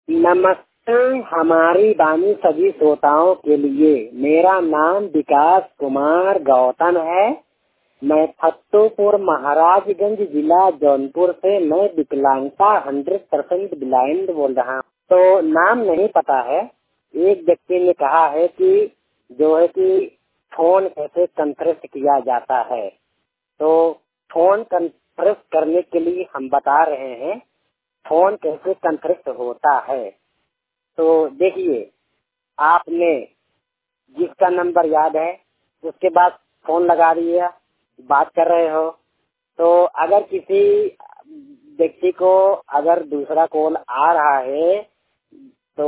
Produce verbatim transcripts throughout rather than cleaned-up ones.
नमस्ते हमारी बानी सभी श्रोताओं के लिए। मेरा नाम विकास कुमार गौतम है। मैं फतेहपुर महाराजगंज जिला जौनपुर से मैं विकलांगता हंड्रेड परसेंट ब्लाइंड बोल रहा हूँ। तो नाम नहीं पता है। एक व्यक्ति ने कहा है कि जो है कि फोन कैसे कॉन्फ्रेंस किया जाता है। तो फोन कॉन्फ्रेंस करने के लिए हम बता रहे हैं फोन कैसे कॉन्फ्रेंस होता है। तो देखिए, आपने जिसका नंबर याद है उसके बाद फोन लगा दिया, बात कर रहे हो। तो अगर किसी व्यक्ति को अगर दूसरा कॉल आ रहा है तो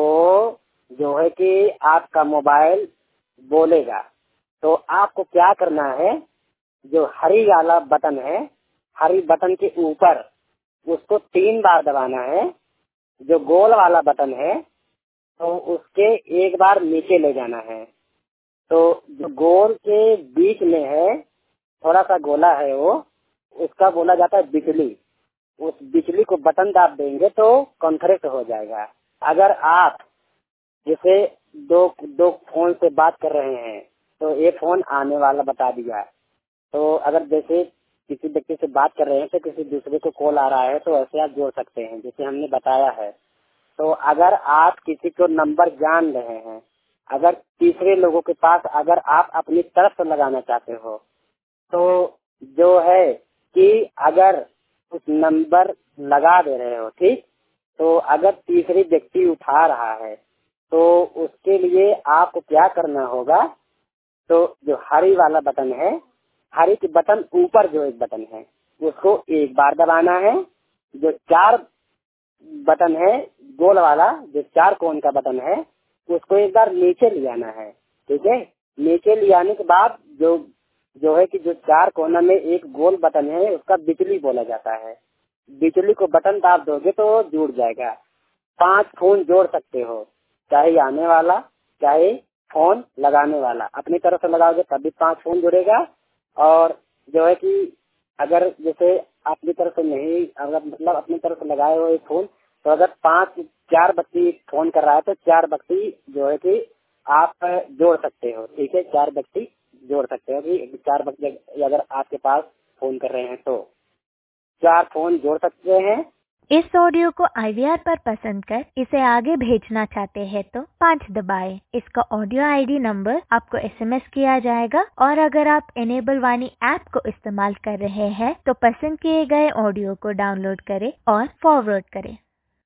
जो है कि आपका मोबाइल बोलेगा। तो आपको क्या करना है, जो हरी वाला बटन है, हरी बटन के ऊपर उसको तीन बार दबाना है। जो गोल वाला बटन है तो उसके एक बार नीचे ले जाना है। तो जो गोल के बीच में है, थोड़ा सा गोला है, वो उसका बोला जाता है बिजली। उस बिजली को बटन दाब देंगे तो कॉन्फ्रेंस हो जाएगा। अगर आप जैसे दो दो फोन से बात कर रहे हैं तो ये फोन आने वाला बता दिया। तो अगर जैसे किसी व्यक्ति से बात कर रहे हैं तो किसी दूसरे को कॉल आ रहा है तो ऐसे आप जोड़ सकते हैं जैसे हमने बताया है। तो अगर आप किसी को नंबर जान रहे हैं, अगर तीसरे लोगों के पास अगर आप अपनी तरफ से लगाना चाहते हो तो जो है कि अगर उस नंबर लगा दे रहे हो, ठीक, तो अगर तीसरी व्यक्ति उठा रहा है तो उसके लिए आपको क्या करना होगा, तो जो हरी वाला बटन है, हरी के बटन ऊपर जो एक बटन है उसको एक बार दबाना है। जो चार बटन है गोल वाला, जो चार कोण का बटन है, उसको एक बार नीचे ले आना है। ठीक है, नीचे ले आने के बाद जो जो है कि जो चार कोना में एक गोल बटन है उसका बिजली बोला जाता है। बिजली को बटन दाब दोगे तो जुड़ जाएगा। पांच फोन जोड़ सकते हो, चाहे आने वाला चाहे फोन लगाने वाला। अपनी तरफ से लगाओगे तभी पांच फोन जुड़ेगा। और जो है कि अगर जैसे अपनी तरफ से नहीं, अगर मतलब अपनी तरफ से लगाए हुए फोन, तो अगर पांच चार व्यक्ति फोन कर रहा है तो चार व्यक्ति जो है कि आप जोड़ सकते हो। ठीक है, चार व्यक्ति जोड़ सकते हो कि चार व्यक्ति अगर आपके पास फोन कर रहे हैं तो चार फोन जोड़ सकते हैं। इस ऑडियो को आई वी आर पर पसंद कर इसे आगे भेजना चाहते हैं तो पाँच दबाएं। इसका ऑडियो आई डी नंबर आपको एस एम एस किया जाएगा। और अगर आप इनेबल वाणी ऐप को इस्तेमाल कर रहे हैं तो पसंद किए गए ऑडियो को डाउनलोड करें और फॉरवर्ड करें।